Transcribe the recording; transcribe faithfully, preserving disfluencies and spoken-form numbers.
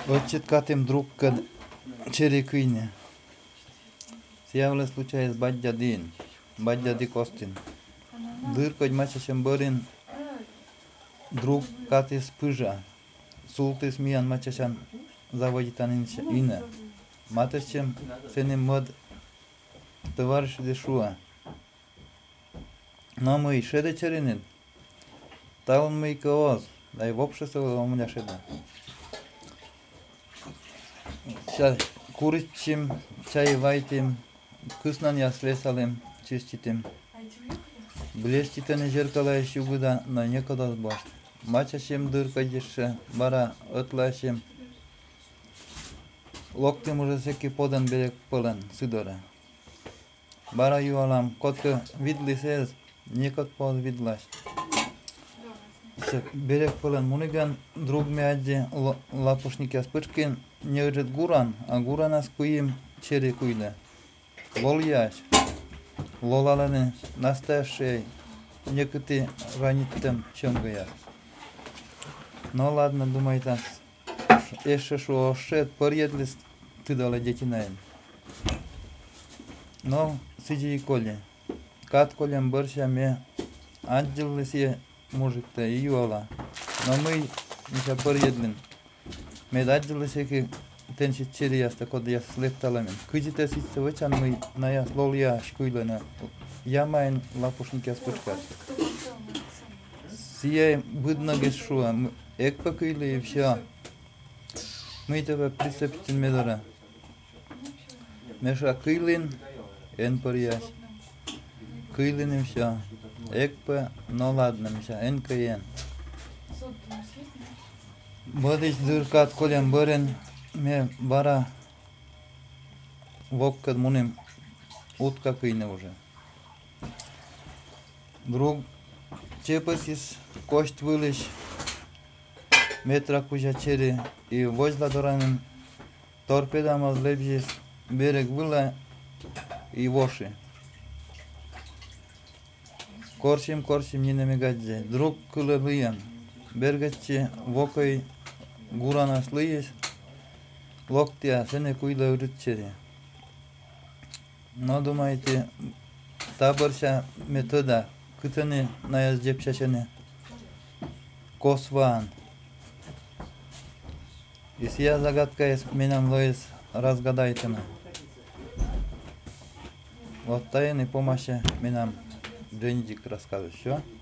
Отчет катем друг к черекыне. Сявле случай с бадья дин, бадья ди костин. Дыркой мачашем борин, друг каты спыжа. Султы смиян мачашан заводитан ине. Маташем сенем мод товарищ дешуа. Но мы шеде черенин. Таун мы кооз, да и в обществе у меня шеде. Сейчас куричим, чай вайтим, кыснан яслесалем, чиститим. Блеститен зеркало щугуда на некогда башт. Мачашем дырка дешше, бара отлашем. Локтем уже всякий подан берег полен, сидора. Бара юалам, котка видли сез, некот под видлаш. Берег полен муниган, друг мяджи лапушники аспычкин, не уйдет гуран, а гурана скуим чери куйда. Лол яш, лолаланы настоящие, некоты ранитым чем гая. Ну ладно, думай так, еще шо шед, поръедлись ты дала дети наем. Но сиди и коли, кат колем борщами, отделались я мужик-то и юала. Но мы еще поръедлин. Med adjuleseki tensit chiriasta kod ja slettalamen. Kujite sitten vechan мы на я лолья шкуйлена. Я майн лапушники аспочкат. Сие видно гешуа. Эк покойли и все. Мы тебя прицепитин медора. Меша кыйлин, эн порьяш. Кыйлин и все. Экпа, ну ладно, меша, эн каен. Бодич дыркат колем борен, ме бара воккад муним утка кыйне уже. Друг чепасис кость вылиш метра кужа чери и возла доранен торпеда мазлебжис берег выла и воши. Коршим коршим не намигадзе. Друг кулебыян. Бергачи вокой гурана слыес, локтя сене куйла урычери. Но думаете, таборша метода, кытыны наяз жепшашене, косван. И сия загадка есть менам лоис разгадайтена. Вот тайны помощи менам Дженджик рассказывает, все?